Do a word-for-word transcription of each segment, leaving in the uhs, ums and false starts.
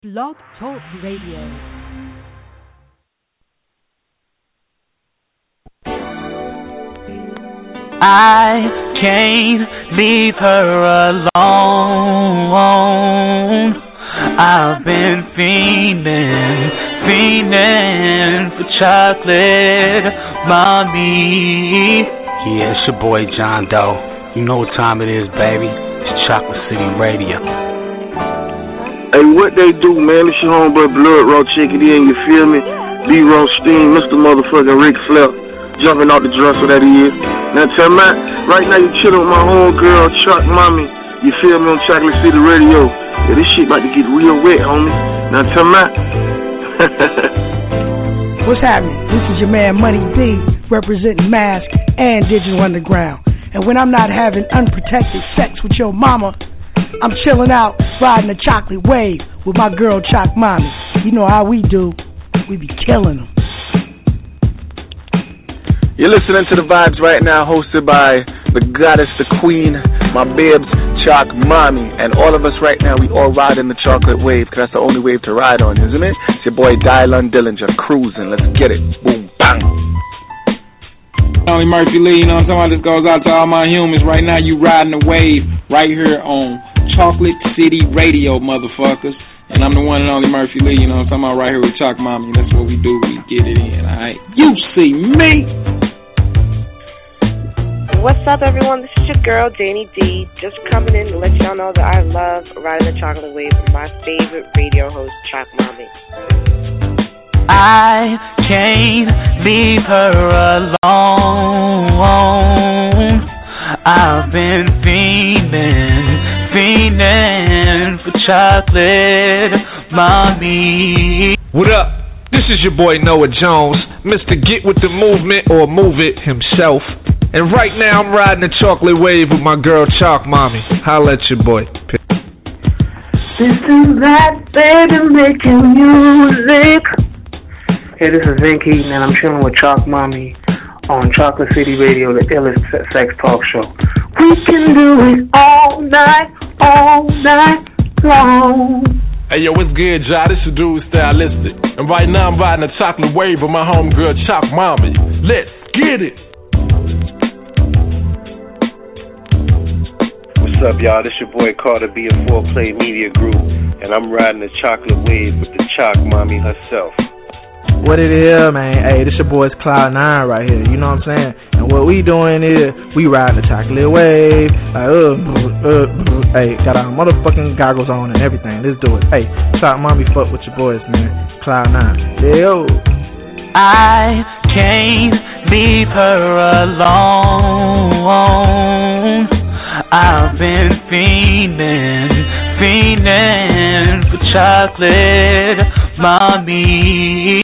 Blog Talk Radio. I can't leave her alone. I've been fiending, fiending for chocolate, mommy. Yeah, it's your boy John Doe. You know what time it is, baby. It's Chocolate City Radio. Hey, what they do, man? It's your homeboy Blood Raw. Check it in, you feel me? B-Roll Steam, Mister Motherfucking Ric Flair. Jumping out the dresser that he is. Now tell me, right now you chillin' with my homegirl, Chuck Mommy. You feel me, on Chocolate City Radio. Yeah, this shit about to get real wet, homie. Now tell me. What's happening? This is your man Money D, representing Mask and Digital Underground. And when I'm not having unprotected sex with your mama, I'm chilling out, riding a chocolate wave with my girl Choc Mommy. You know how we do. We be killing them. You're listening to The Vibes right now, hosted by the goddess, the queen, my babes, Choc Mommy. And all of us right now, we all ride in the chocolate wave, because that's the only wave to ride on, isn't it? It's your boy Dylan Dillinger, cruising. Let's get it. Boom, bang. Tony Murphy Lee, you know what I'm talking about? This goes out to all my humans. Right now, you riding the wave right here on Chocolate City Radio, motherfuckers. And I'm the one and only Murphy Lee, you know what I'm talking about? Right here with Choc Mommy. That's what we do. We get it in, alright? You see me! What's up, everyone? This is your girl, Janie D. Just coming in to let y'all know that I love riding the chocolate wave with my favorite radio host, Choc Mommy. I can't leave her alone. I've been fiending, fiending for chocolate, mommy. What up? This is your boy Noah Jones, Mister Get With The Movement, or Move It himself. And right now I'm riding the chocolate wave with my girl Choc Mommy. Holla at your boy. This is that baby making music. Hey, this is Vin Keaton, and I'm chilling with Choc Mommy on Chocolate City Radio, the illest sex talk show. We can do it all night, all night long. Hey, yo, what's good, y'all? This is Dude Stylistic. And right now I'm riding a chocolate wave with my homegirl Choc Mommy. Let's get it. What's up, y'all? This your boy Carter B of four Play Media Group, and I'm riding the chocolate wave with the Choc Mommy herself. What it is, man? Hey, this your boy's Cloud Nine right here. You know what I'm saying? And what we doing is we riding the chocolate wave. Like, uh, uh, uh, hey, got our motherfucking goggles on and everything. Let's do it. Hey, Choc Mommy, fuck with your boys, man. Cloud Nine. Yo. I can't leave her alone. I've been fiending, fiending for chocolate, mommy.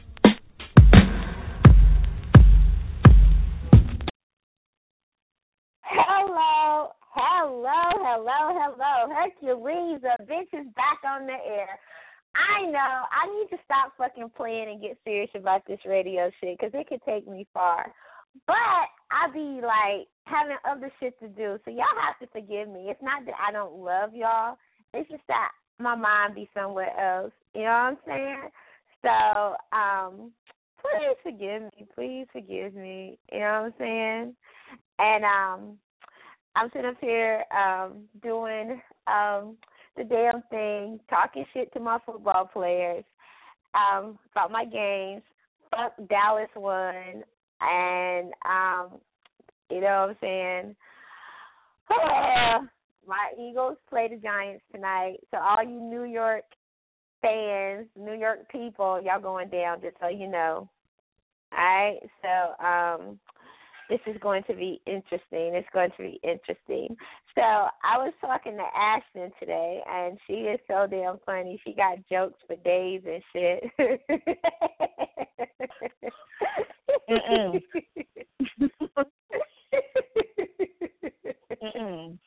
Hello, hello, hello, hello. Hercules, the bitch is back on the air. I know, I need to stop fucking playing and get serious about this radio shit, because it could take me far. But I be, like, having other shit to do, so y'all have to forgive me. It's not that I don't love y'all. It's just that my mind be somewhere else. You know what I'm saying? So, um, please forgive me. Please forgive me. You know what I'm saying? And um, I'm sitting up here um, doing um, the damn thing, talking shit to my football players um, about my games. Fuck Dallas won. And, um, you know what I'm saying? My Eagles play the Giants tonight. So all you New York fans, New York people, y'all going down, just so you know. All right? So um, this is going to be interesting. It's going to be interesting. So I was talking to Ashton today, and she is so damn funny. She got jokes for days and shit. Mm-mm. Mm-mm.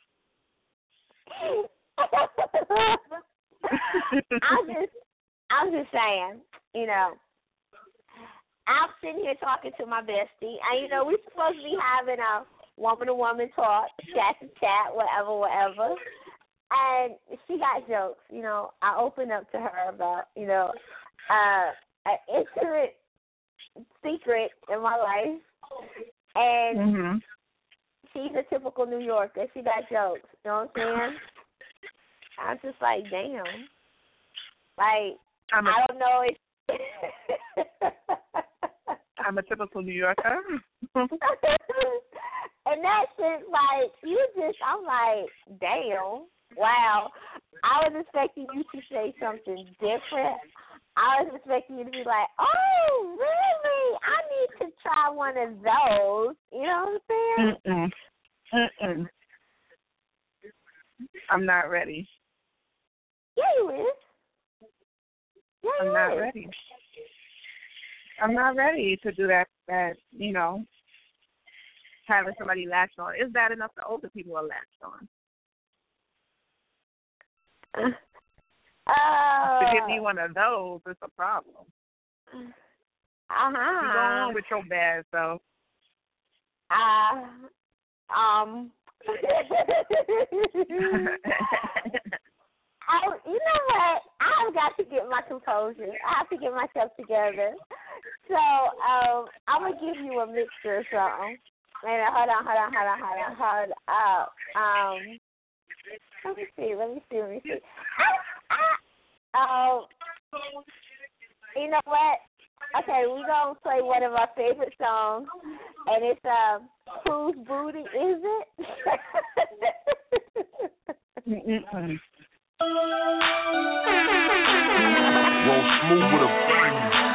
I'm just, I'm just saying, you know, I'm sitting here talking to my bestie, and you know, we're supposed to be having a woman to woman talk, chat to chat, whatever, whatever. and she got jokes. You know, I opened up to her about, you know, uh, an intimate secret in my life, and mm-hmm. she's a typical New Yorker. She got jokes. You know what I'm saying? I was just like, damn. Like, I'm a, I don't know if. I'm a typical New Yorker. And that shit, like, you just, I'm like, damn, wow. I was expecting you to say something different. I was expecting you to be like, oh, really? I need to try one of those. You know what I'm saying? Mm-mm. Mm-mm. I'm not ready. Yeah, you is. Yeah, I'm you not is. ready. I'm not ready to do that, that, you know, having somebody latch on. Is that enough that older people are latched on? Uh, to give me one of those, it's a problem. Uh-huh. You go on with your bad self. Uh, um... I, you know what? I've got to get my composure. I have to get myself together. So um, I'm gonna give you a mixture or something. Wait, hold on, hold on, hold on, hold on, hold up. Um, let me see, let me see, let me see. Um, you know what? Okay, we're gonna play one of our favorite songs, and it's um, Whose Booty Is It? Mm-mm. Roll smooth with a bang.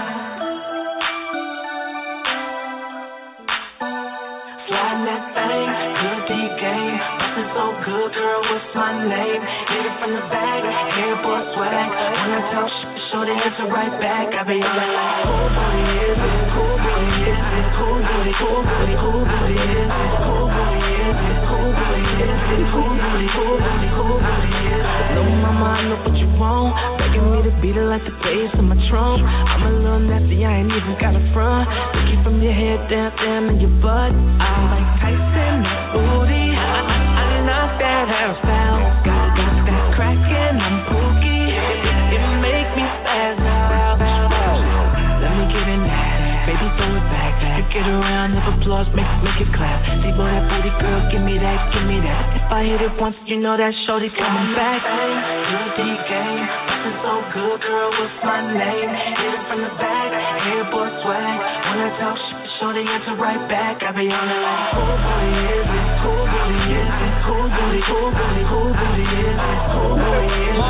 Sliding that thing, good D game. Bustin' so good, girl, what's my name? Hit it from the back, hair boy swag. When I talk shit, show the answer right back. I be on it like, who booty is it? Who booty is it? Who booty, who booty, who booty is it? Who booty is it? Who booty is it? Who booty, who booty, who booty is it? No, mama, I know what you want. Begging me to beat it like the bass in my trunk. I'm a little nasty, I ain't even got a front. Take you from your head down, down in your butt. I like Tyson, booty. I, I, I love that hairstyle. Got, got that crackin', I'm pookie. It, it, it make me spaz out. Let me get in that. Baby, throw it back. You get around, if applause, make, make it clap. See, boy, that booty girl, give me that, give me that. If I hit it once, you know that shorty coming back. Good D game, bustin' so good, girl, what's my name? Hit it from the back, hair boy swag. When I talk shit, shorty answer right back. I be on it like, who booty is it? Who booty is it? Who booty, who booty, who booty is it? Who booty is it?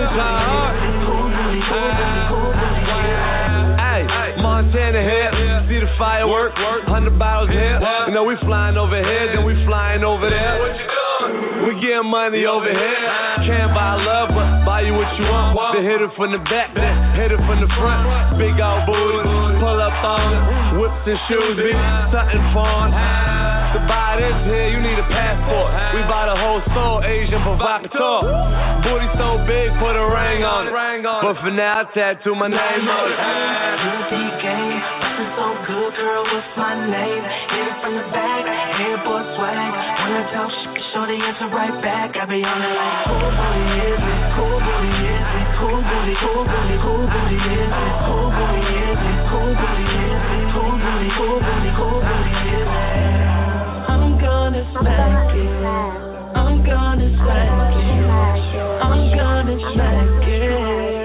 Who booty, who booty, who booty is it? Hey, Montana here, see the fireworks, hundred bottles here. You know we flying over here, then we flying over there. We getting money over here. Can't buy love, but buy you what you want. Then hit it from the back, hit it from the front. Big old booty, pull up on whips and shoes, be something fun. To buy this here, you need a passport. We buy the whole store, Asian provocateur. Booty so big, put a ring on it. But for now, I tattoo my name on it. Good D game, bustin' so good, girl, what's my name? Hit it from the back, hair boy swag. When I talk shit, shorty answer right back. I be on it like, who booty is it? Who booty is it? Who booty, who booty, who booty is it? Who booty is it? Who booty is it? Who booty, who booty, who booty is it? I'm gonna smack it. I'm gonna smack it. I'm gonna smack it.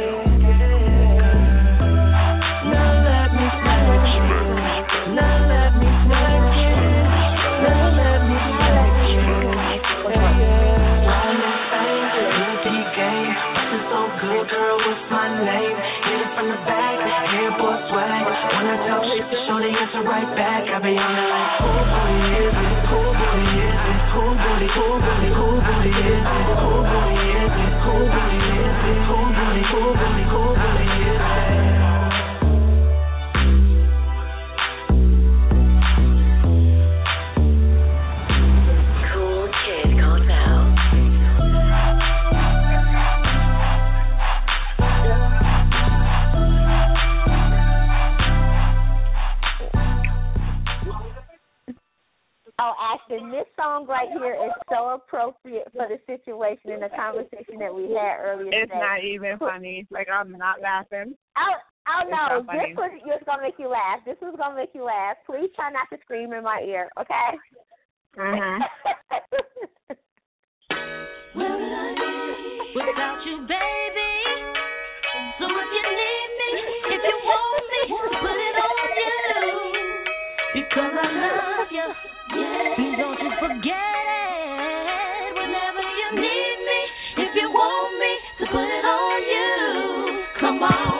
Now let me smack it. Now let me smack it. Now let me smack it. Good D game, bustin' so good, girl, what's my name? Hit it from the back, hair boy swag. When I talk shit, show the answer right back. I be on it like, who booty is it? Who booty is it? Who booty, who booty, who booty is it? Who booty is it? Who booty is it? Who booty, who booty, who booty is it? Cool Kid Cartel. Oh, Ashton listen, this song right here is so appropriate for the situation and the conversation that we had earlier It's today. not even funny. Like, I'm not laughing. Oh, oh no, not funny. this was just going to make you laugh. This was going to make you laugh. Please try not to scream in my ear, okay? Mm-hmm. Without you, baby. So if you need me, if you want me, put it on you. Because I love you. Yeah. Don't you forget it. Whenever you need me, if you want me, to put it on you. Come on.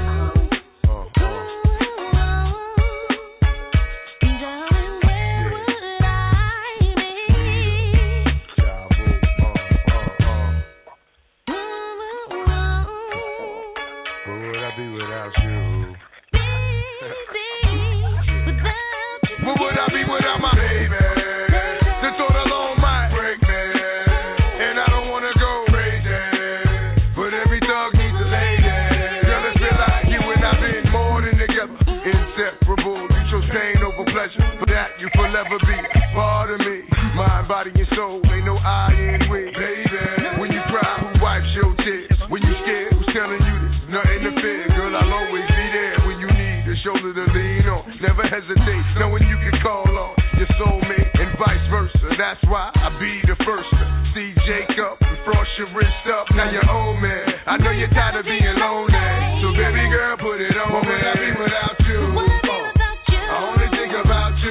Forever be part of me, mind, body, and soul. Ain't no I in with, baby. When you cry, who wipes your tears? When you scared, who's telling you this? Nothing to fear, girl. I'll always be there when you need a shoulder to lean on. Never hesitate, knowing you can call on your soulmate and vice versa. That's why I be the first to see Jacob and frost your wrist up. Now you're old man. I know you're tired of being lonely, so baby girl, put it on. What would I be without you? I only think about you.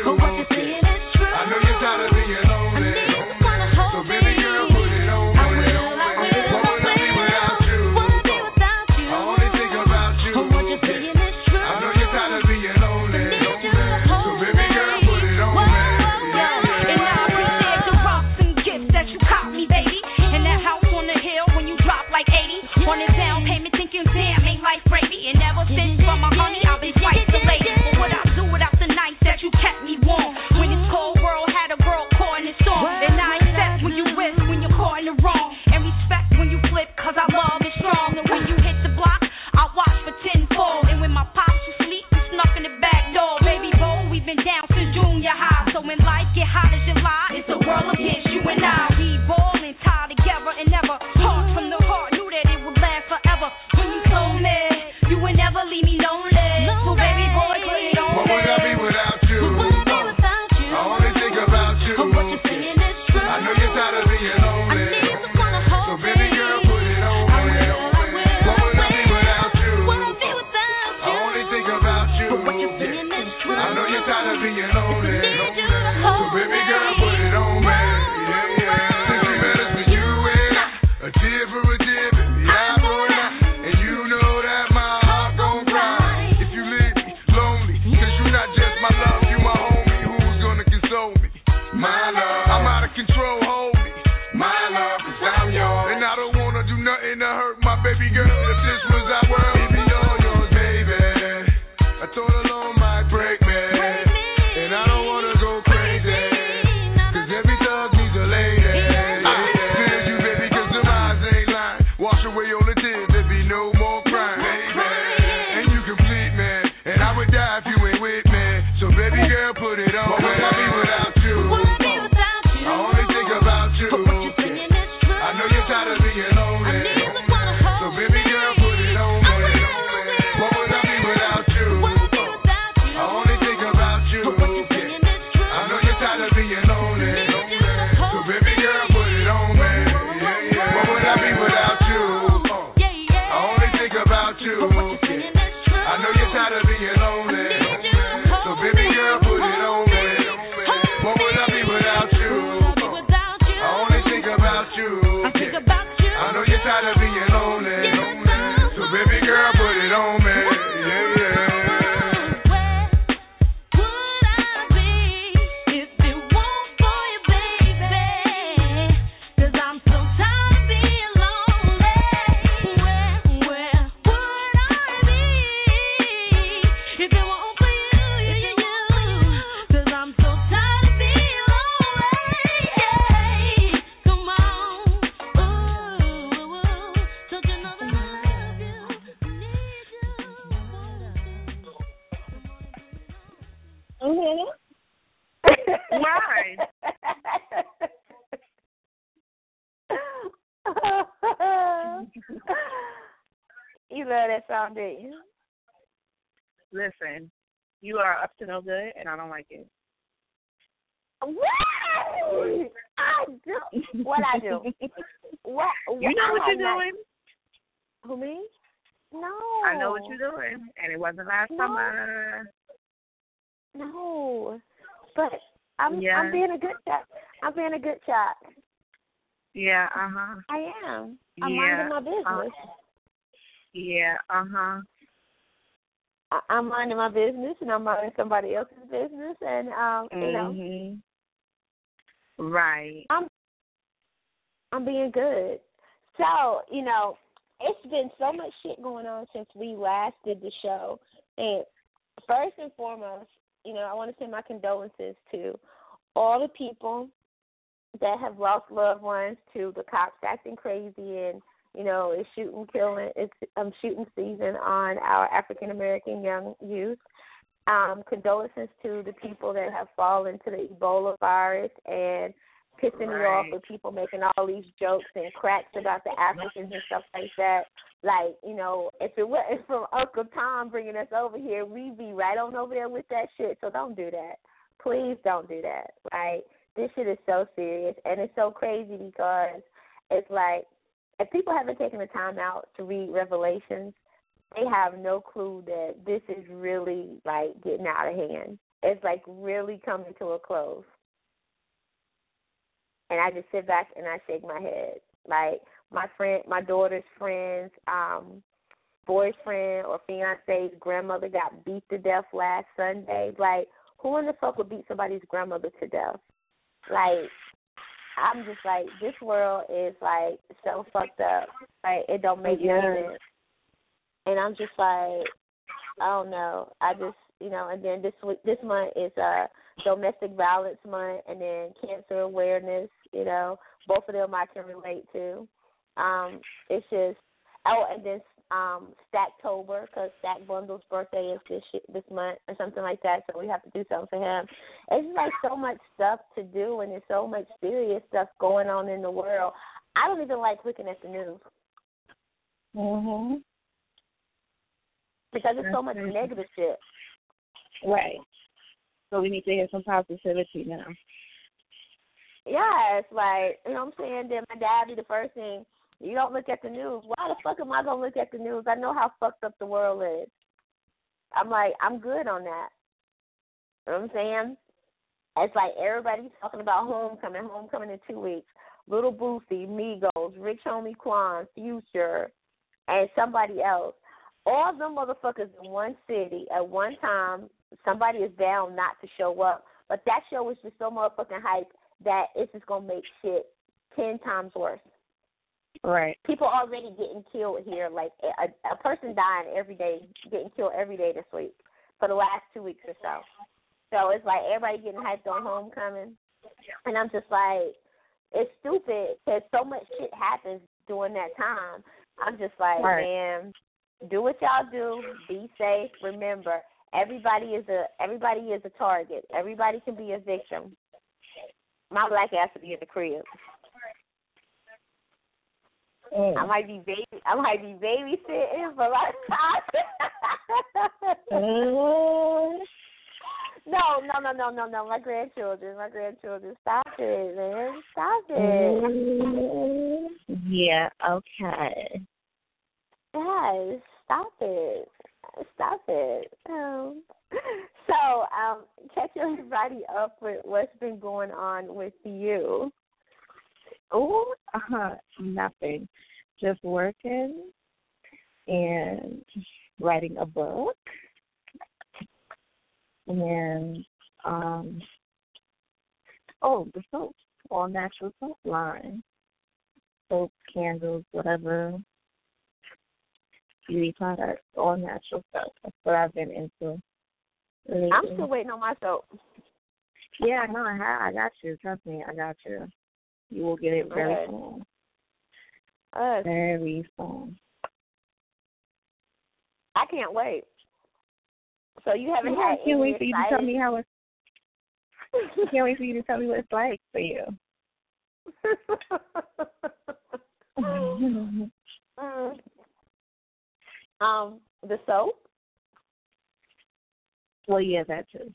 I know you're tired of being lonely, so baby girl, put it on me. What would I be without you? I only think about you. I know you're tired of being lonely, so baby girl, put it on me. And I appreciate the rocks and gifts that you caught me, baby. And that house on the hill when you drop like eighty. On a down payment, thinking damn, ain't life gravy. And ever since for my honey, I've been twice the lady. But what I do without the nights that you kept me warm. When it's cold world had a world caught in the storm. And I accept when you risk, when you're caught in the wrong. And respect when you flip, cause our love is strong. And when you hit the block, I watch for tenfold. And when my pops was asleep, we snuck in the back door. Baby boy, we've been down since junior high. So when life get hot as July, it's a world against you and I. We ballin', tied together and never part from the heart. Knew that it would last forever. When you told me, you would never leave me lonely. So baby boy, put it on me. What would I be without you? I only think about you. I know you're tired of being lonely, so baby girl, put it on me. What would I be without you? I only think about you. I know you're tired of being lonely, so baby girl, put it on me. Yeah, yeah. Since we met us, been you and I, a tear for a tear, baby, eye for an eye. And you know that my heart gon' cry if you leave me lonely. Cause you not just my love, you my homie who's gonna console me. My love, I'm out of control, hold me. My love, cause I'm yours. And I don't wanna do nothing to hurt my baby girl. If this was our world, it'd be all yours, baby. I told her love might break me, and I don't wanna go crazy, cause every thug needs a lady. Feel you, baby, cause them eyes ain't lying. Wash away all the tears, there be no more crying, baby. And you complete me, and I would die if you ain't with me. So baby girl, put it on. What would I be without you? I only think about you. I know you're tired of being lonely, so baby girl, put it on me. What would I be without you? I only think about you. I know you're tired of being lonely, so baby girl, put it on me. Yeah, yeah. What would I be without you? I only think about you. I know you're tired of being lonely, so baby girl, put it on me. What would I be without you? I only think about you. I know you're tired of being lonely, so baby girl, put it on me. Yeah, yeah. Right. wrong, did you? Listen, you are up to no good, and I don't like it. What? I do. What I do? What? what You know I what you're not, doing. Who, me? No. I know what you're doing, and it wasn't last no. summer. No, but I'm Yeah. I'm being a good child. I'm being a good child. Yeah, uh huh. I am. I'm yeah. minding my business. Uh, yeah, uh huh. I, I'm minding my business, and I'm minding somebody else's business, and um, you know, Mhm. Right. I'm I'm being good. So you know, it's been so much shit going on since we last did the show, and first and foremost, you know, I want to send my condolences to all the people that have lost loved ones to the cops acting crazy and, you know, it's shooting, killing, it's um, shooting season on our African American young youth. Um, condolences to the people that have fallen to the Ebola virus and pissing me off with people making all these jokes and cracks about the Africans and stuff like that. Like, you know, if it wasn't from Uncle Tom bringing us over here, we'd be right on over there with that shit. So don't do that. Please don't do that, right? This shit is so serious, and it's so crazy because it's like if people haven't taken the time out to read Revelations, they have no clue that this is really, like, getting out of hand. It's, like, really coming to a close. And I just sit back and I shake my head. Like, my friend, my daughter's friend's um, boyfriend or fiance's grandmother got beat to death last Sunday. Like, who in the fuck would beat somebody's grandmother to death? Like, I'm just like, this world is, like, so fucked up. Like, it don't make Yeah. any sense. And I'm just like, I don't know. I just, you know, and then this week, this month is uh, Domestic Violence Month, and then Cancer Awareness, you know. Both of them I can relate to. Um, it's just, oh, and then um, Stacktober, because Stack Bundle's birthday is this sh- this month or something like that, so we have to do something for him. It's just like so much stuff to do, and there's so much serious stuff going on in the world. I don't even like looking at the news. Mhm. Because there's so That's much crazy. negative shit. Right. So we need to hear some positivity now. Yeah, it's like, you know what I'm saying? Then my dad be the first thing, you don't look at the news. Why the fuck am I going to look at the news? I know how fucked up the world is. I'm like, I'm good on that. You know what I'm saying? It's like everybody's talking about homecoming, homecoming in two weeks. Little Boosie, Migos, Rich Homie Quan, Future, and somebody else. All them motherfuckers in one city at one time, somebody is down not to show up. But that show is just so motherfucking hype that it's just going to make shit ten times worse. Right. People already getting killed here. Like, a, a person dying every day, getting killed every day this week for the last two weeks or so. So it's like everybody getting hyped on homecoming. And I'm just like, it's stupid because so much shit happens during that time. I'm just like, Right. man, do what y'all do. Be safe. Remember, everybody is a everybody is a target. Everybody can be a victim. My black ass will be in the crib. Mm. I might be baby. I might be babysitting for my Mm. No, no, no, no, no, no. My grandchildren, my grandchildren. Stop it, man. Stop it. Mm. Yeah. Okay. Yes, stop it. Stop it. Um, so, um, catch everybody up with what's been going on with you. Oh, uh-huh. Nothing. Just working and writing a book and um oh, the soap, all natural soap line. Soap, candles, whatever, beauty products, all natural stuff. That's what I've been into lately. I'm still waiting on my soap. Yeah, no, I have. I got you. Trust me, I got you. You will get it very Good. soon. Good. Very soon. I can't wait. So you haven't Yeah, I had can't any wait for you to tell exciting- me how it's. I can't wait for you to tell me what it's like for you. Mm. Um, The soap? Well, yeah, that too.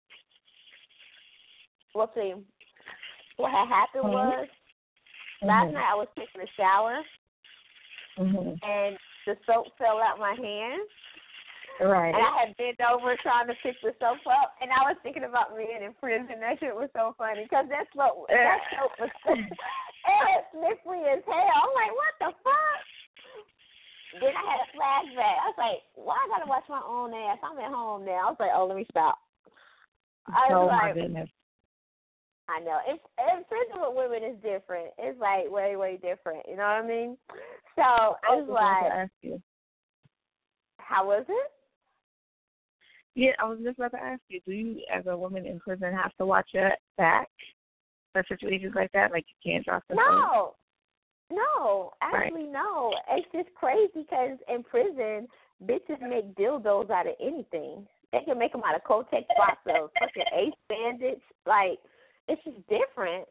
Well, see, what had happened Mhm. was last Mhm. night I was taking a shower Mhm. and the soap fell out my hand. Right. And I had bent over trying to pick the soap up, and I was thinking about being in prison. That shit was so funny because that soap, that soap was it was slippery as hell. I'm like, what the fuck? Then I had a flashback. I was like, why I gotta wash my own ass? I'm at home now. I was like, oh, let me stop. I was Oh like, my goodness. I know. It's, in prison with women is different. It's like way, way different. You know what I mean? So I was I was like, about to ask you. how was it? Yeah, I was just about to ask you, do you, as a woman in prison, have to watch your back for situations like that? Like you can't drop the phone? No. No, actually, Right. no. It's just crazy because in prison, bitches make dildos out of anything. They can make them out of Kotex boxes, fucking Ace Bandits. Like, it's just different.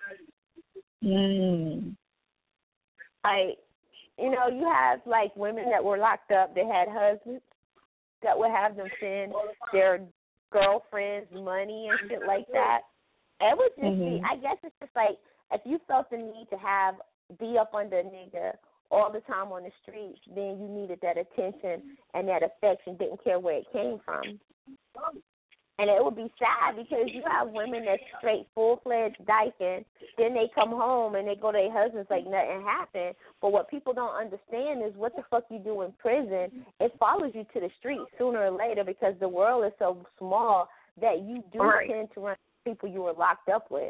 Mm. Like, you know, you have, like, women that were locked up, they had husbands that would have them send their girlfriends money and shit like that. It would just Mhm. be, I guess it's just like, if you felt the need to have, be up under a nigga all the time on the streets, then you needed that attention and that affection, didn't care where it came from. And it would be sad because you have women that's straight full-fledged dyking, then they come home and they go to their husbands like nothing happened. But what people don't understand is what the fuck you do in prison, it follows you to the streets sooner or later because the world is so small that you do Right. tend to run into people you were locked up with.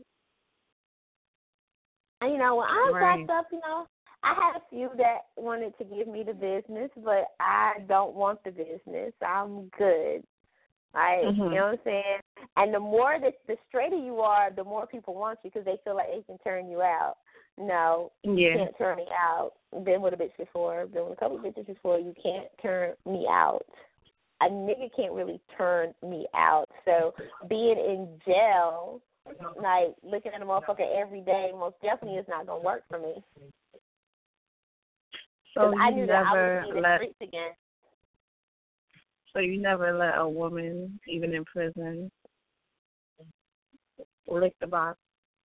And, you know, when I was Right. locked up, you know, I had a few that wanted to give me the business, but I don't want the business. I'm good. Like, Mhm. you know what I'm saying? And the more that the straighter you are, the more people want you because they feel like they can turn you out. No, you Yeah. can't turn me out. Been with a bitch before, been with a couple of bitches before. You can't turn me out. A nigga can't really turn me out. So being in jail, like looking at a motherfucker every day, most definitely is not gonna work for me. So I you knew that I never would be in the let streets again. so you never let a woman, even in prison, lick the box.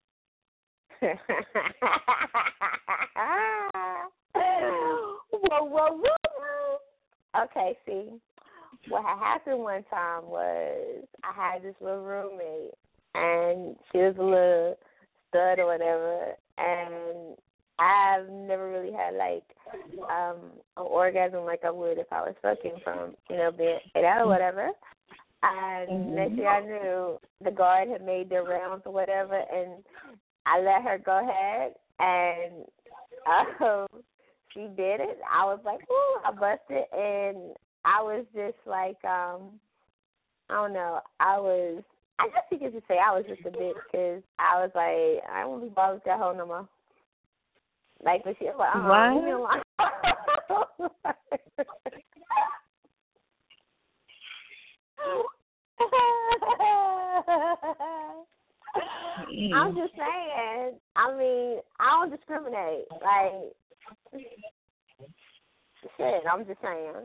whoa, whoa, whoa. Okay, see, what had happened one time was I had this little roommate, and she was a little stud or whatever, and I've never really had, like, um, an orgasm like I would if I was fucking from, you know, being it out or whatever. And Mhm. next thing I knew, the guard had made their rounds or whatever, and I let her go ahead, and um, she did it. I was like, ooh, I busted, and I was just like, um, I don't know, I was, I guess you could just say I was just a bitch, because I was like, I don't want to be bothered with that hoe no more. Like, but she was like, uh-uh, leave me alone. I'm just saying. I mean, I don't discriminate. Like, shit, I'm just saying.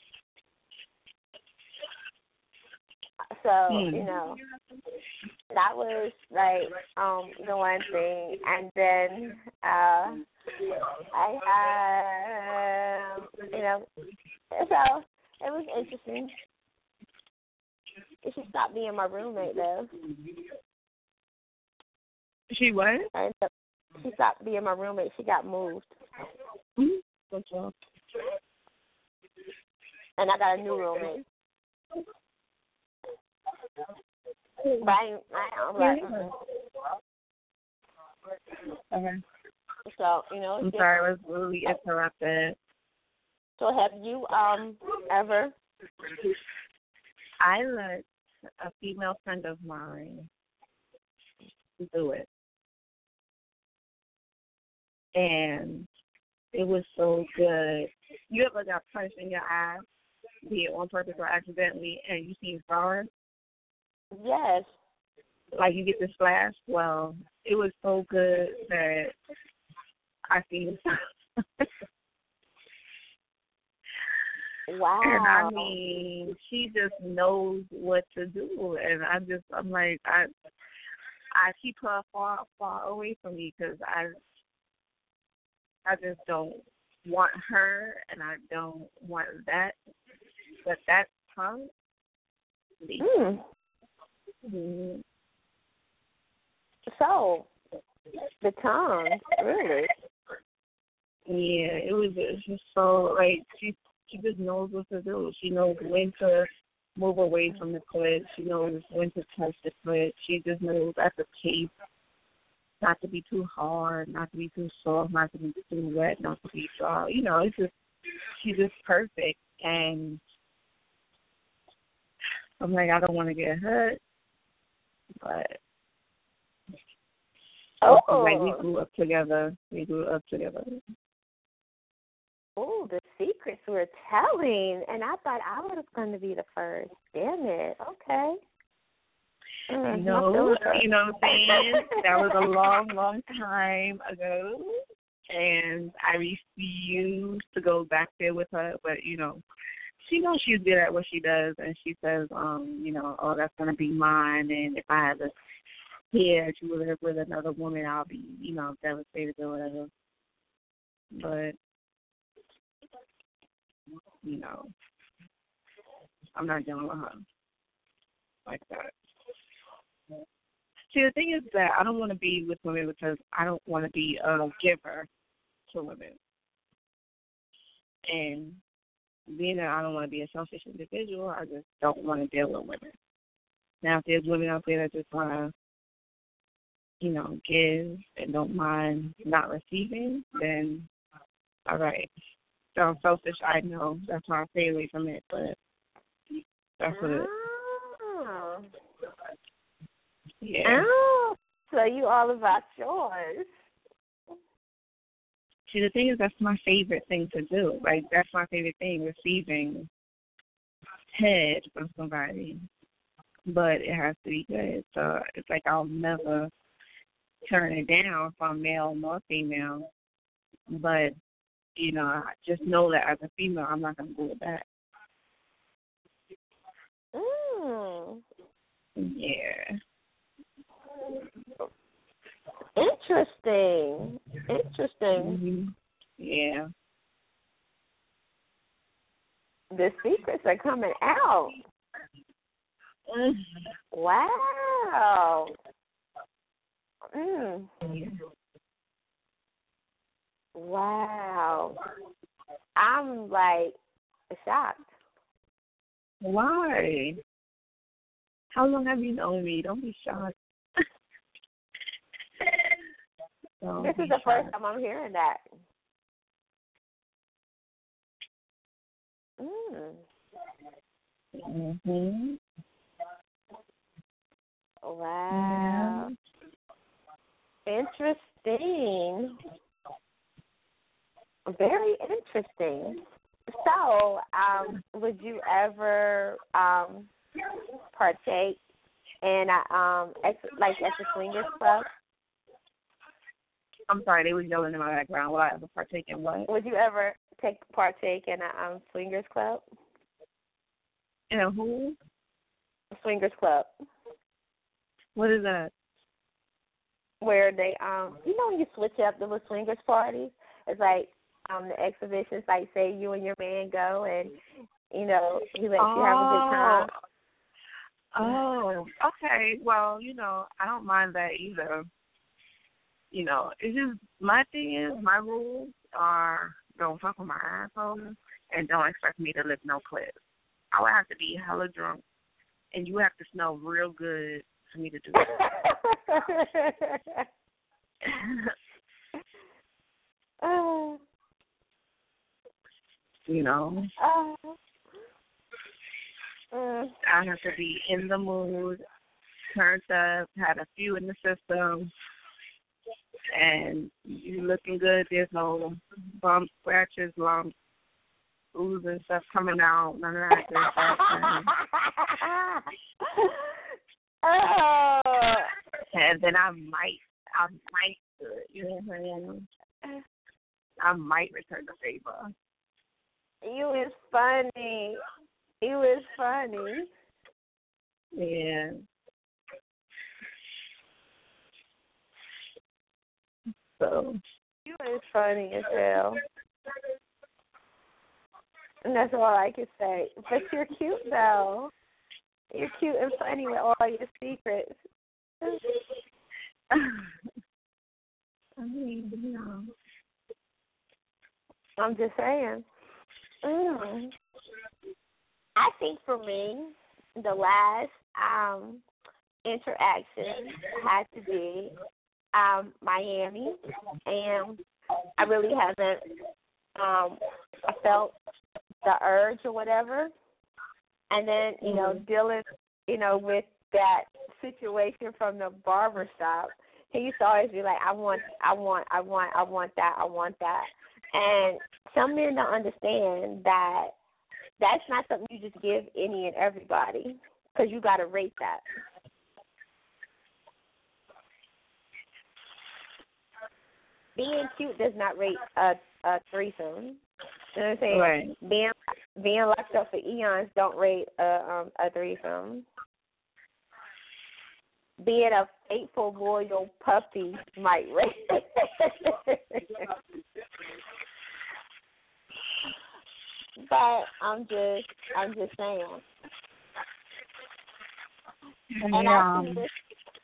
So, Hmm. you know, that was like um the one thing, and then uh I um you know, so it was interesting. She stopped being my roommate though. She what? And she stopped being my roommate. She got moved. Mm-hmm. What's wrong? And I got a new roommate. But I ain't, I, I'm like, mm-mm. Okay. So, you know, I'm it's sorry, I was different. really interrupted. So have you um ever? I let a female friend of mine do it. And it was so good. You ever got punched in your eye, be it on purpose or accidentally, and you see scars? Yes. Like you get the splash? Well, it was so good that I seen it. Wow. And I mean, she just knows what to do, and I just, I'm like, I, I keep her far, far away from me because I, I just don't want her, and I don't want that. But that's her. Mm. Mm. So, the tongue, really. Yeah, it was just so, like, she she just knows what to do. She knows when to move away from the clit. She knows when to touch the clit. She just knows at the pace not to be too hard, not to be too soft, not to be too wet, not to be dry. You know, it's just, she's just perfect. And I'm like, I don't want to get hurt, but oh, like we grew up together. We grew up together. Oh, the secrets we're telling, and I thought I was going to be the first. Damn it. Okay. Mm, no, you know what I'm saying? That was a long, long time ago, and I refused to go back there with her. But you know, she knows she's good at what she does, and she says, um, you know, oh, that's going to be mine, and if I had to hear that you live with another woman, I'll be, you know, devastated or whatever. But you know, I'm not dealing with her like that. See, the thing is that I don't want to be with women because I don't want to be a giver to women. And being that I don't want to be a selfish individual, I just don't want to deal with women. Now, if there's women out there that just want to, you know, give and don't mind not receiving, then all right. Sounds selfish, I know. That's why I stay away from it, but that's what it is. Oh. Yeah. Oh, so you all about yours. See, the thing is, that's my favorite thing to do. Like, that's my favorite thing, receiving head from somebody. But it has to be good. So it's like I'll never turn it down from male nor female. But, you know, I just know that as a female, I'm not going to do it back. Mm. Yeah. Interesting. Interesting. Mm-hmm. Yeah. The secrets are coming out. Mm-hmm. Wow. Mm. Wow. I'm like shocked. Why? How long have you known me? Don't be shocked. Don't this is the shocked. first time I'm hearing that. Mm. Mm-hmm. Wow. Interesting. Very interesting. So, um, would you ever um, partake in a, um, ex- like at the swingers club? I'm sorry, they were yelling in my background. Will I ever partake in what? Would you ever take partake in a um, swingers club? In a who? A swingers club. What is that? Where they, um, you know, when you switch up the swingers parties, it's like um, the exhibitions, like say you and your man go, and you know he lets oh. you have a good time. Oh, okay. Well, you know, I don't mind that either. You know, it's just my thing is my rules are don't fuck with my asshole and don't expect me to lift no clip. I would have to be hella drunk, and you have to smell real good for me to do that. uh, you know, uh, uh, I have to be in the mood, turned up, had a few in the system, and you looking good. There's no bumps, scratches, lumps, ooze and stuff coming out. None of that good stuff. oh. And then I might, I might do it. You know what I'm saying? I might return the favor. You is funny. You is funny. Yeah. So. You is funny as hell. And that's all I can say. But you're cute, though. You're cute and funny with all your secrets. I mean, you know. I'm just saying. Mm. I think for me, the last um, interaction had to be um, Miami, and I really haven't um, felt the urge or whatever. And then, you know, dealing, you know, with that situation from the barber shop, he used to always be like, I want, I want, I want, I want that, I want that. And some men don't understand that that's not something you just give any and everybody, because you got to rate that. Being cute does not rate a, a threesome. You know what I'm saying? Right. Being being locked up for eons don't rate a um a threesome. Being a faithful, loyal puppy might rate. But I'm just I'm just saying. And, and I see this.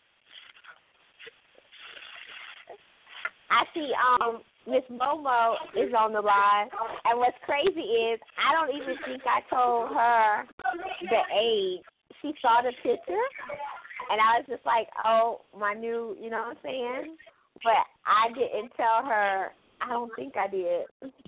I see um Miss Momo is on the line, and what's crazy is I don't even think I told her the age. She saw the picture, and I was just like, oh, my new, you know what I'm saying? But I didn't tell her. I don't think I did.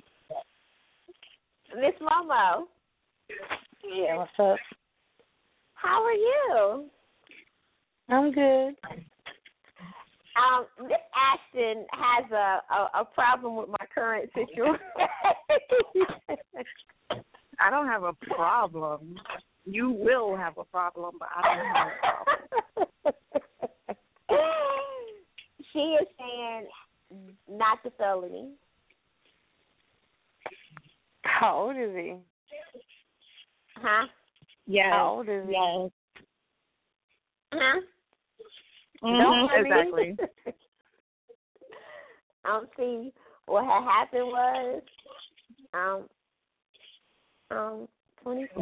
Miss Momo. Yeah, what's up? How are you? I'm good. Um, Miss Ashton has a, a, a problem with my current situation. I don't have a problem. You will have a problem, but I don't have a problem. She is saying not the felony. How old is he? Huh? Yes. How old is he? Yes. Huh? Mm-hmm, exactly. um, see, what had happened was, um, um, twenty-six?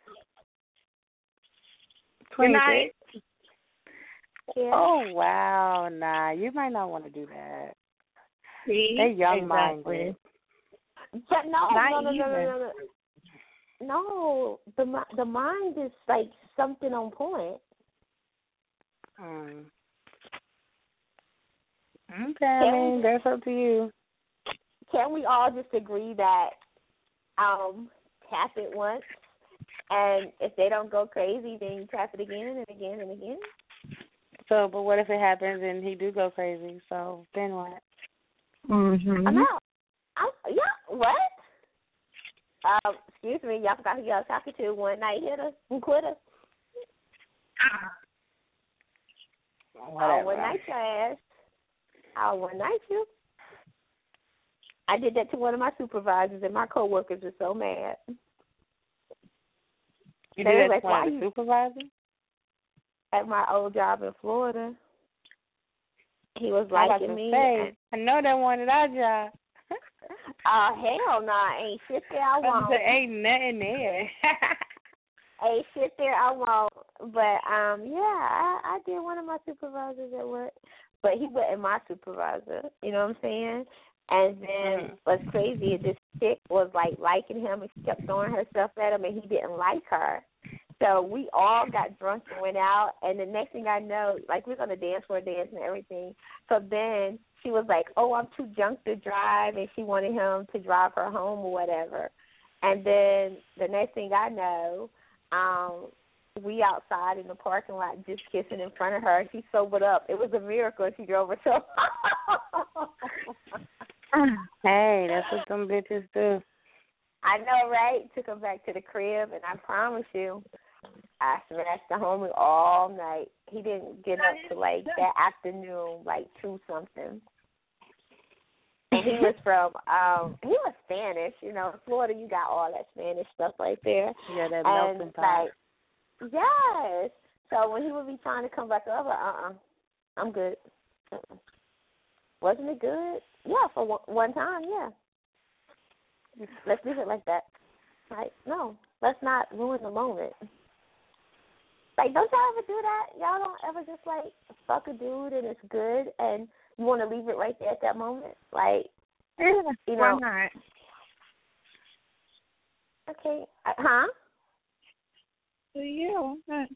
twenty-six? Yeah. Oh, wow. Nah, you might not want to do that. See? They're Exactly. young-minded. But no, Not no, no, no, even. no, no, no. No, the, mi- the mind is like something on point. Hmm. Okay, I mean, that's up to you. Can we all just agree that um, tap it once, and if they don't go crazy, then you tap it again and again and again? So, but what if it happens and he do go crazy? So then what? Mm-hmm. I'm out. I'm, yeah, what? Um, excuse me, y'all forgot who y'all was talking to. One night hitter and quitter. Whatever. Oh, one night your ass. I'll one night you. I did that to one of my supervisors, and my coworkers were so mad. You They did were that like, to one why of the you supervisors? at my old job in Florida? He was I was liking about to me. say, I know that one at our job. Oh, hell no, nah, ain't shit there I I was won't. like, ain't nothing there. Ain't shit there I won't. But, um, yeah, I, I did one of my supervisors at work. But he wasn't my supervisor, you know what I'm saying? And then what's crazy is this chick was, like, liking him, and she kept throwing her stuff at him, and he didn't like her. So we all got drunk and went out, and the next thing I know, like, we was on the dance floor dance and everything. So then she was like, oh, I'm too drunk to drive, and she wanted him to drive her home or whatever. And then the next thing I know, um, we outside in the parking lot just kissing in front of her. She sobered up. It was a miracle she drove herself. Hey, that's what them bitches do. I know, right? Took him back to the crib, and I promise you, I smashed the homie all night. He didn't get up to, like, that afternoon, like, two something. And he was from, um, he was Spanish. You know, in Florida, you got all that Spanish stuff right there. Yeah, that and melting pot. Like, yes. So when he would be trying to come back over, uh-uh, I'm good. Uh-uh. Wasn't it good? Yeah, for one, one time, yeah. Let's leave it like that. Like, no, let's not ruin the moment. Like, don't y'all ever do that? Y'all don't ever just, like, fuck a dude and it's good and you want to leave it right there at that moment? Like, yeah, you why know. not? Okay. Uh, huh? Yeah, why not?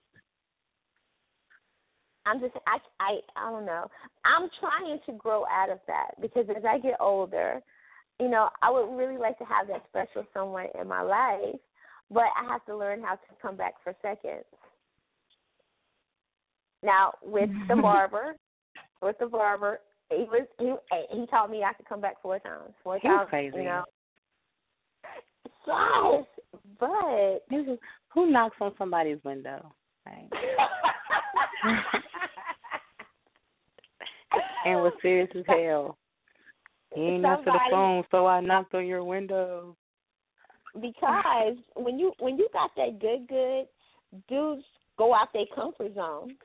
I'm just, I, I, I don't know. I'm trying to grow out of that because as I get older, you know, I would really like to have that special someone in my life, but I have to learn how to come back for seconds. Now, with the barber, with the barber, he was he he taught me I could come back four times. Four He's times, crazy. you know. Yes, but who knocks on somebody's window? Right? And was serious as hell. He ain't answer the phone, so I knocked on your window. Because when you when you got that good good, dudes go out their comfort zone.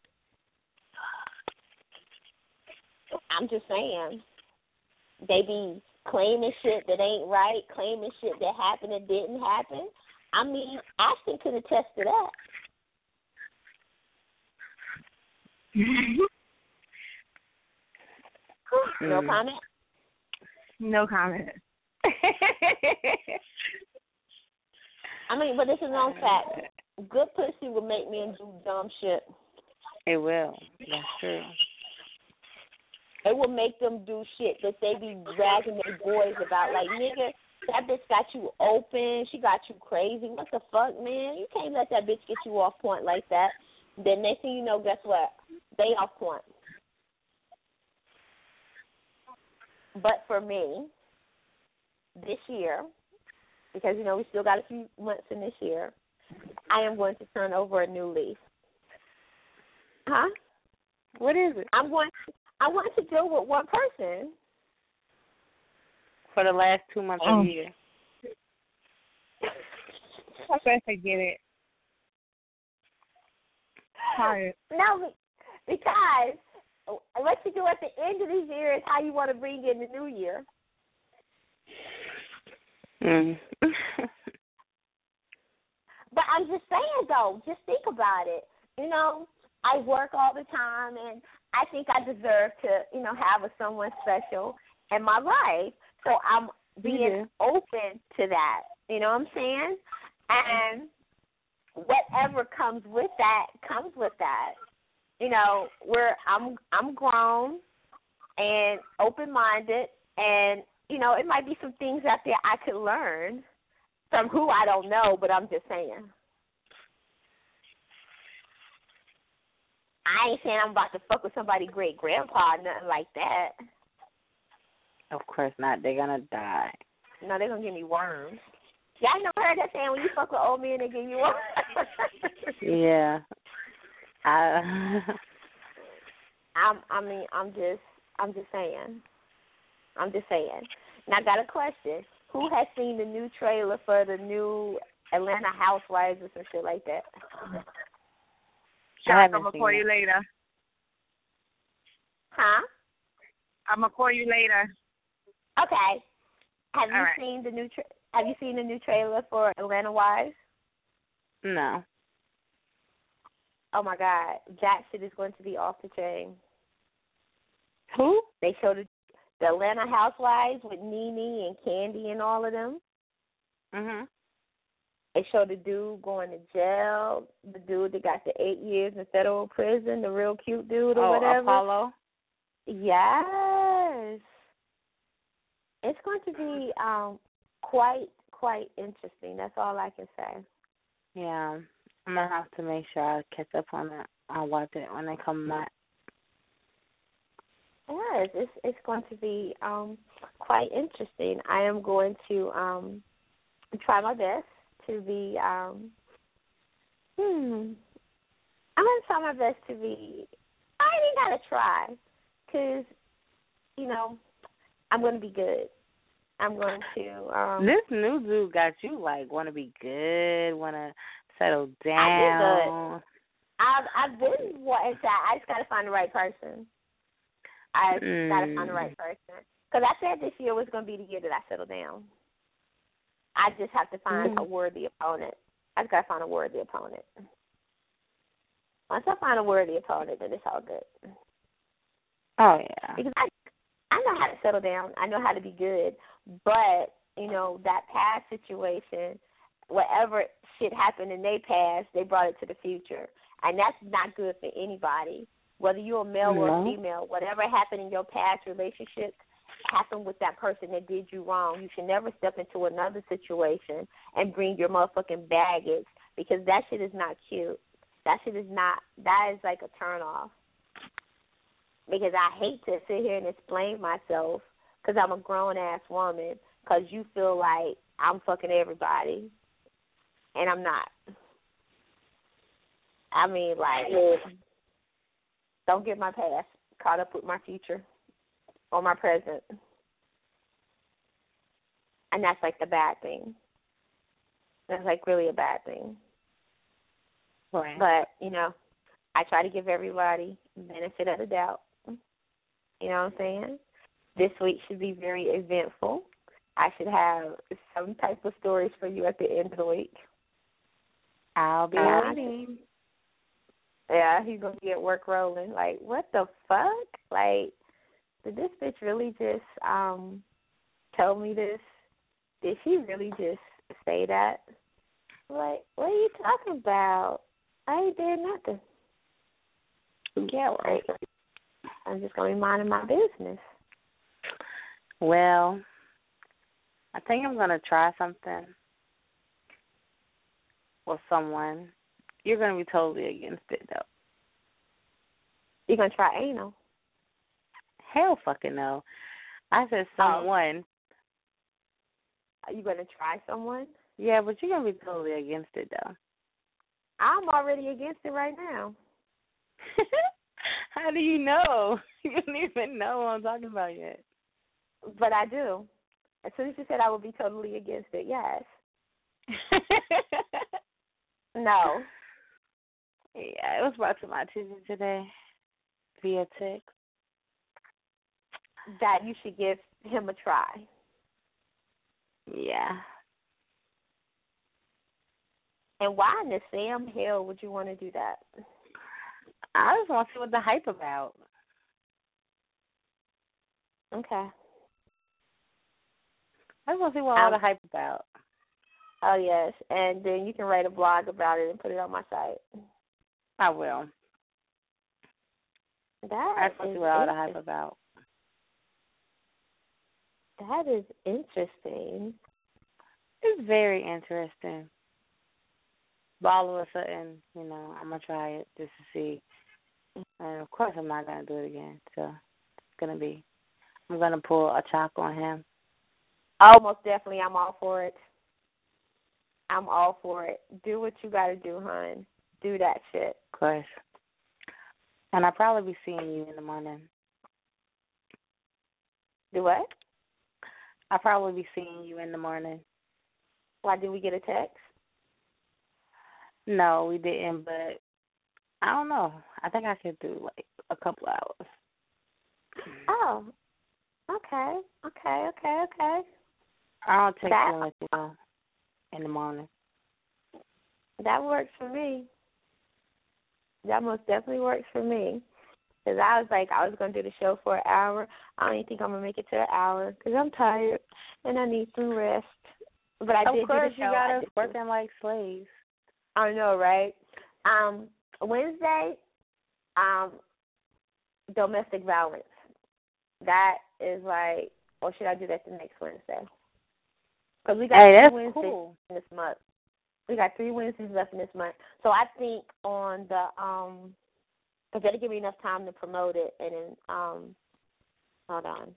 I'm just saying, they be claiming shit that ain't right, claiming shit that happened that didn't happen. I mean, Ashton could attest to that. No comment? No comment. I mean, but this is known fact. Good pussy will make men do dumb shit. It will. That's true. It will make them do shit that they be dragging their boys about. Like, nigga, that bitch got you open. She got you crazy. What the fuck, man? You can't let that bitch get you off point like that. Then next thing you know, guess what? They off point. But for me, this year, because, you know, we still got a few months in this year, I am going to turn over a new leaf. Huh? What is it? I'm going to, I want to deal with one person. For the last two months oh. of the year. I bet I get it. Tired. No, because what you do at the end of the year is how you want to bring in the new year. Mm. But I'm just saying, though, just think about it. You know, I work all the time, and I think I deserve to, you know, have a someone special in my life. So I'm being yeah. open to that. You know what I'm saying? And whatever comes with that comes with that. You know, where I'm I'm grown and open-minded, and, you know, it might be some things out there I could learn from who I don't know, but I'm just saying. I ain't saying I'm about to fuck with somebody's great-grandpa or nothing like that. Of course not. They're going to die. No, they're going to give me worms. Y'all never heard that saying, when you fuck with old men, they give you worms? Yeah. I, I'm, I mean, I'm just, I'm just saying. I'm just saying. Now, I got a question. Who has seen the new trailer for the new Atlanta Housewives or some shit like that? Chuck, I'm going to call you later. Huh? I'm going to call you later. Okay. Have you All right. seen the new tra- Have you seen the new trailer for Atlanta Wives? No. Oh my God, that shit is going to be off the chain. Who? They showed the, the Atlanta Housewives with Nene and Candy and all of them. Mhm. They showed the dude going to jail, the dude that got the eight years in federal prison, the real cute dude or oh, whatever. Apollo? Yes. It's going to be um, quite, quite interesting. That's all I can say. Yeah. I'm going to have to make sure I catch up on it. I'll watch it when they come back. Yes, it's it's going to be um, quite interesting. I am going to um, try my best to be, um, hmm, I'm going to try my best to be, I ain't got to try, because, you know, I'm going to be good. I'm going to. Um, this new dude got you like want to be good, want to settle down. I do good. I've I've been wanting to. I just got to find the right person. I mm. got to find the right person. Because I said this year was going to be the year that I settle down. I just have to find mm. a worthy opponent. I just got to find a worthy opponent. Once I find a worthy opponent, then it's all good. Oh, yeah. Because I, I know how to settle down. I know how to be good. But, you know, that past situation, whatever shit happened in their past, they brought it to the future. And that's not good for anybody. Whether you're a male mm-hmm. or a female, whatever happened in your past relationships happened with that person that did you wrong. You should never step into another situation and bring your motherfucking baggage, because that shit is not cute. That shit is not, that is like a turn off. Because I hate to sit here and explain myself because I'm a grown-ass woman because you feel like I'm fucking everybody. And I'm not. I mean, like, don't get my past caught up with my future or my present. And that's like the bad thing. That's like really a bad thing. Right. But, you know, I try to give everybody benefit of the doubt. You know what I'm saying? This week should be very eventful. I should have some type of stories for you at the end of the week. I'll be waiting. Yeah, he's going to get work rolling. Like, what the fuck? Like, did this bitch really just um tell me this? Did she really just say that? Like, what are you talking about? I ain't did nothing. Yeah, right. I'm just going to be minding my business. Well, I think I'm going to try something with someone. You're going to be totally against it, though. You're going to try anal? Hell fucking no. I said someone. Are you going to try someone? Yeah, but you're going to be totally against it, though. I'm already against it right now. How do you know? You don't even know what I'm talking about yet. But I do. As soon as you said I would be totally against it, yes. No. Yeah, it was brought to my attention today via text. That you should give him a try. Yeah. And why in the Sam hell would you want to do that? I just want to see what the hype about. Okay. I just want to see what all the hype about. Oh, yes. And then you can write a blog about it and put it on my site. I will. That I just want to see what all the hype about. That is interesting. It's very interesting. But all of a sudden, you know, I'm going to try it just to see. And, of course, I'm not going to do it again. So it's going to be, I'm going to pull a chalk on him. Oh, most definitely. I'm all for it. I'm all for it. Do what you got to do, hon. Do that shit. Of course. And I'll probably be seeing you in the morning. Do what? I'll probably be seeing you in the morning. Why, did we get a text? No, we didn't, but I don't know. I think I could do, like, a couple hours. Oh, okay, okay, okay, okay. I'll text that, you and let you know in the morning. That works for me. That most definitely works for me. Because I was like, I was going to do the show for an hour. I don't even think I'm going to make it to an hour because I'm tired and I need some rest. But I of did course, do the show. You got us working like slaves. I know, right? Um, Wednesday, um, domestic violence. That is like, or should I do that the next Wednesday? Because we got hey, three Wednesdays cool. in this month. We got three Wednesdays left in this month. So I think on the, um, because that'll give me enough time to promote it. And then, um, hold on.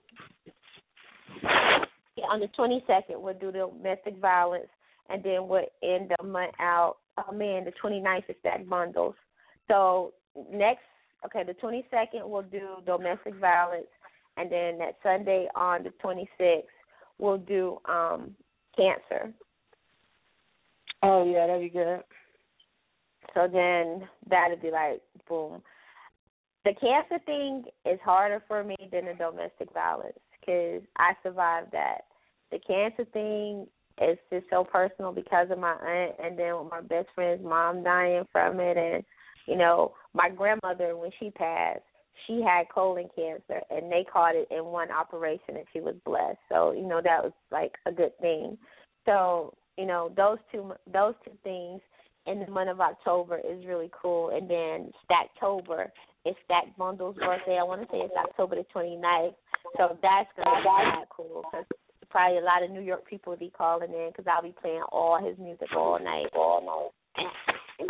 Yeah, on the twenty-second, we'll do the domestic violence, and then we'll end the month out. Oh, man, the twenty-ninth is stack bundles. So next, okay, the twenty-second, we'll do domestic violence, and then that Sunday on the twenty-sixth, we'll do um, cancer. Oh, yeah, that'd be good. So then that'd be like, boom. The cancer thing is harder for me than the domestic violence because I survived that. The cancer thing is just so personal because of my aunt and then with my best friend's mom dying from it. And, you know, my grandmother, when she passed, she had colon cancer, and they caught it in one operation, and she was blessed. So, you know, that was, like, a good thing. So, you know, those two those two things in the month of October is really cool. And then Stacktober is Stack Bundle's birthday. I want to say it's October the twenty-ninth. So that's going to be really cool because probably a lot of New York people will be calling in because I'll be playing all his music all night, all night. And,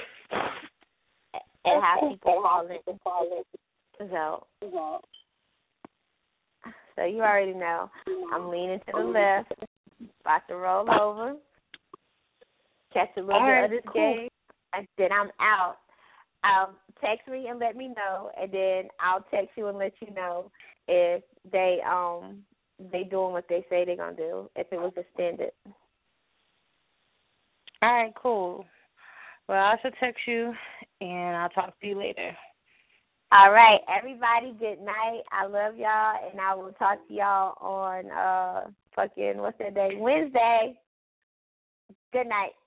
and have people calling. So, so you already know. I'm leaning to the left, about to roll over, catch a little right, bit of this cool. game, and then I'm out. Um, text me and let me know, and then I'll text you and let you know if they um they doing what they say they're gonna do. If it was extended. All right, cool. Well, I shall text you, and I'll talk to you later. All right, everybody, good night. I love y'all, and I will talk to y'all on uh fucking, what's that day? Wednesday. Good night.